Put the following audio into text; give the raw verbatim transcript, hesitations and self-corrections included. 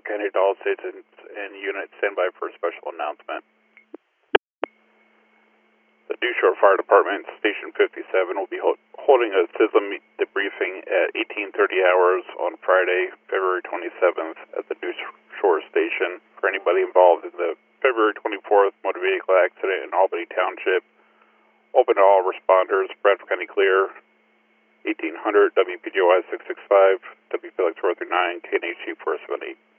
County to all stations and units stand by for a special announcement. The Dew Shore Fire Department, Station fifty-seven, will be ho holding a C I S M debriefing at eighteen thirty hours on Friday, February twenty-seventh at the Dew Shore Station. For anybody involved in the February twenty-fourth motor vehicle accident in Albany Township, open to all responders. Bradford County clear. eighteen hundred W P G Y six six five, W P L X four three nine, K N H G four seven eight.